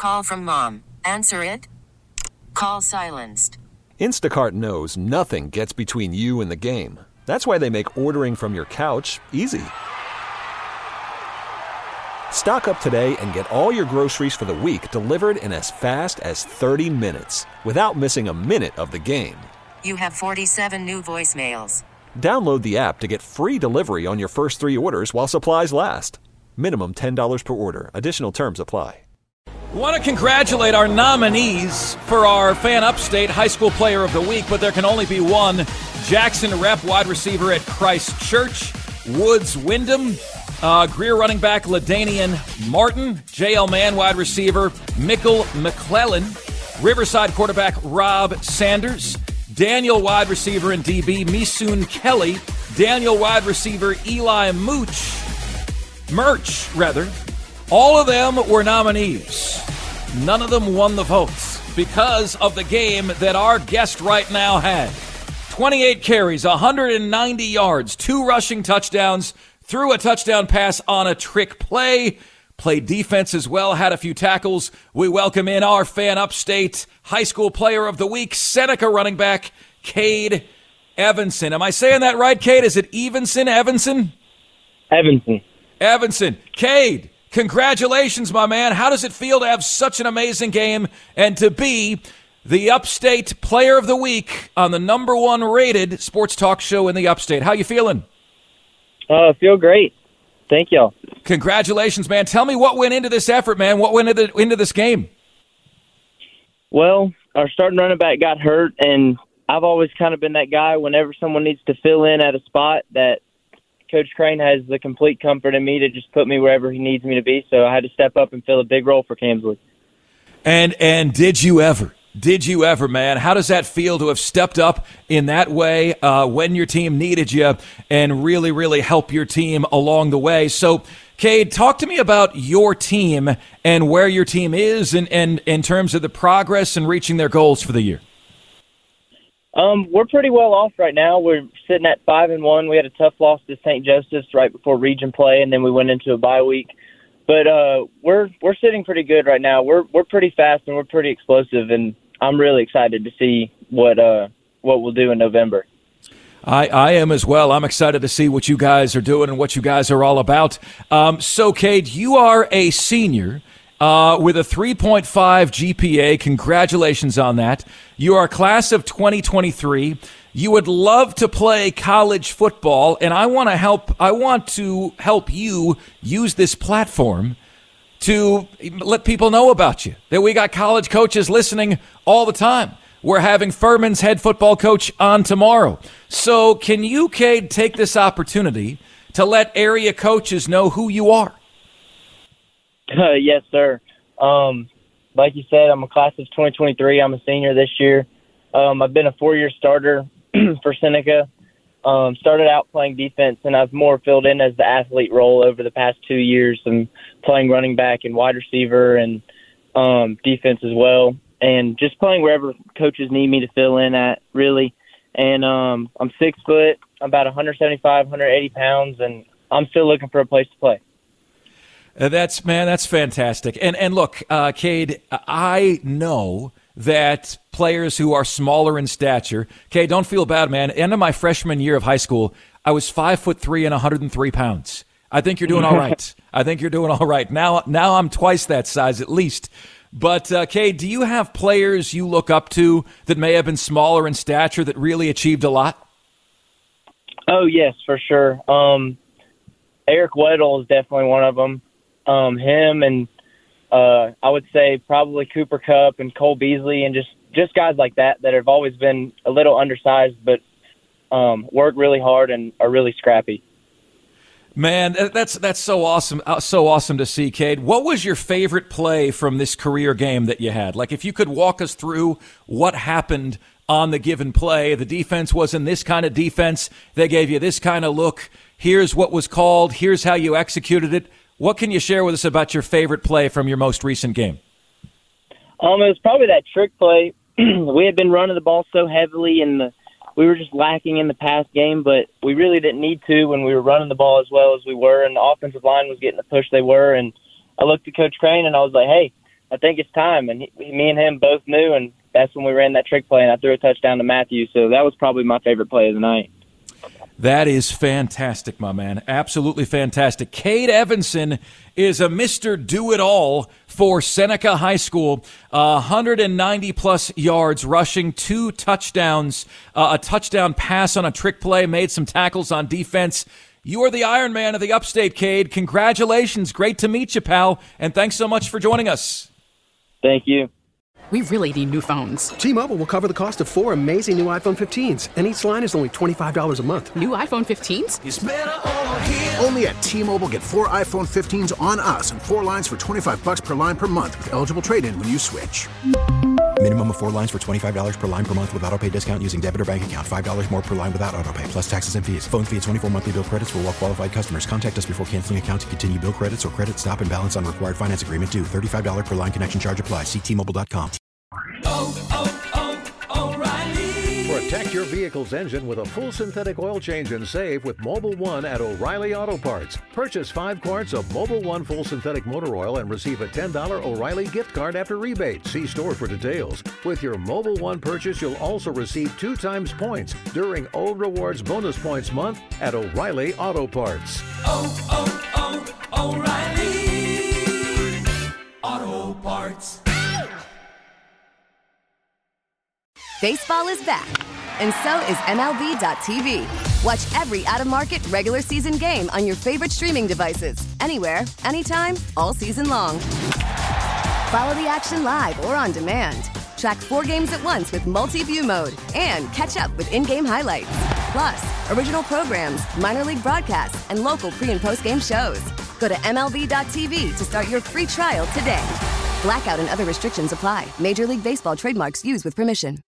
Call from mom. Answer it. Call silenced. Instacart knows nothing gets between you and the game. That's why they make ordering from your couch easy. Stock up today and get all your groceries for the week delivered in as fast as 30 minutes without missing a minute of the game. You have 47 new voicemails. Download the app to get free delivery on your first 3 orders while supplies last. Minimum $10 per order. Additional terms apply. Want to congratulate our nominees for our Fan Upstate High School Player of the Week, but there can only be one. Jackson Rep, wide receiver at Christ Church. Woods Wyndham. Greer running back LaDainian Martin. JL Mann, wide receiver Mickle McClellan. Riverside quarterback Rob Sanders. Daniel, wide receiver and DB Misoon Kelly. Daniel, wide receiver Eli Merch. All of them were nominees. None of them won the votes because of the game that our guest right now had. 28 carries, 190 yards, 2 rushing touchdowns, threw a touchdown pass on a trick play, played defense as well, had a few tackles. We welcome in our Fan Upstate High School Player of the Week, Seneca running back, Cade Evanson. Am I saying that right, Cade? Is it Evanson? Evanson. Cade, congratulations, my man. How does it feel to have such an amazing game and to be the Upstate Player of the Week on the number 1 rated sports talk show in the Upstate? How you feeling? I feel great. Thank y'all. Congratulations, man. Tell me what went into this effort, man. What went into this game? Well, our starting running back got hurt, and I've always kind of been that guy whenever someone needs to fill in at a spot that Coach Crane has the complete comfort in me to just put me wherever he needs me to be. So I had to step up and fill a big role for Camsley. And did you ever, man? How does that feel to have stepped up in that way when your team needed you and really, really help your team along the way? So, Cade, talk to me about your team and where your team is and in terms of the progress and reaching their goals for the year. We're pretty well off right now. We're sitting at 5-1. We had a tough loss to St. Joseph's right before region play, and then we went into a bye week. But we're sitting pretty good right now. We're pretty fast and we're pretty explosive, and I'm really excited to see what we'll do in November. I am as well. I'm excited to see what you guys are doing and what you guys are all about. So, Cade, you are a senior with a 3.5 GPA. Congratulations on that. You are a class of 2023. You would love to play college football, and I want to help you use this platform to let people know about you, that we got college coaches listening all the time. We're having Furman's head football coach on tomorrow. So can you, Cade, take this opportunity to let area coaches know who you are? Yes, sir. Like you said, I'm a class of 2023. I'm a senior this year. I've been a 4-year starter for Seneca. Started out playing defense, and I've more filled in as the athlete role over the past 2 years. I'm playing running back and wide receiver and defense as well, and just playing wherever coaches need me to fill in at, really. And I'm 6 foot, about 175, 180 pounds, and I'm still looking for a place to play. That's fantastic. And look, Cade, I know that players who are smaller in stature, Cade, don't feel bad, man. End of my freshman year of high school, I was 5'3" and 103 pounds. I think you're doing all right. Now I'm twice that size at least. But, Cade, do you have players you look up to that may have been smaller in stature that really achieved a lot? Oh, yes, for sure. Eric Weddle is definitely one of them. Him and I would say probably Cooper Kupp and Cole Beasley and just guys like that have always been a little undersized but work really hard and are really scrappy. Man, that's so awesome. So awesome to see, Cade. What was your favorite play from this career game that you had? Like, if you could walk us through what happened on the given play. The defense was in this kind of defense. They gave you this kind of look. Here's what was called. Here's how you executed it. What can you share with us about your favorite play from your most recent game? It was probably that trick play. We had been running the ball so heavily, and we were just lacking in the pass game, but we really didn't need to when we were running the ball as well as we were, and the offensive line was getting the push they were. And I looked at Coach Crane, and I was like, hey, I think it's time. And me and him both knew, and that's when we ran that trick play, and I threw a touchdown to Matthew. So that was probably my favorite play of the night. That is fantastic, my man. Absolutely fantastic. Cade Evanson is a Mr. Do-It-All for Seneca High School. 190-plus yards rushing, 2 touchdowns, a touchdown pass on a trick play, made some tackles on defense. You are the Iron Man of the Upstate, Cade. Congratulations. Great to meet you, pal, and thanks so much for joining us. Thank you. We really need new phones. T-Mobile will cover the cost of 4 amazing new iPhone 15s, and each line is only $25 a month. New iPhone 15s? It's better over here. Only at T-Mobile, get 4 iPhone 15s on us and 4 lines for $25 per line per month with eligible trade-in when you switch. Minimum of 4 lines for $25 per line per month with autopay discount using debit or bank account. $5 more per line without autopay, plus taxes and fees. Phone fee at 24 monthly bill credits for well-qualified customers. Contact us before canceling account to continue bill credits or credit stop and balance on required finance agreement due. $35 per line connection charge applies. See T-Mobile.com. O'Reilly. Protect your vehicle's engine with a full synthetic oil change and save with Mobil 1 at O'Reilly Auto Parts. Purchase 5 quarts of Mobil 1 full synthetic motor oil and receive a $10 O'Reilly gift card after rebate. See store for details. With your Mobil 1 purchase, you'll also receive 2 times points during O Rewards Bonus Points Month at O'Reilly Auto Parts. O'Reilly Auto Parts. Baseball is back, and so is MLB.tv. Watch every out-of-market regular season game on your favorite streaming devices, anywhere, anytime, all season long. Follow the action live or on demand. Track 4 games at once with multi-view mode and catch up with in-game highlights. Plus, original programs, minor league broadcasts, and local pre- and post-game shows. Go to MLB.tv to start your free trial today. Blackout and other restrictions apply. Major League Baseball trademarks used with permission.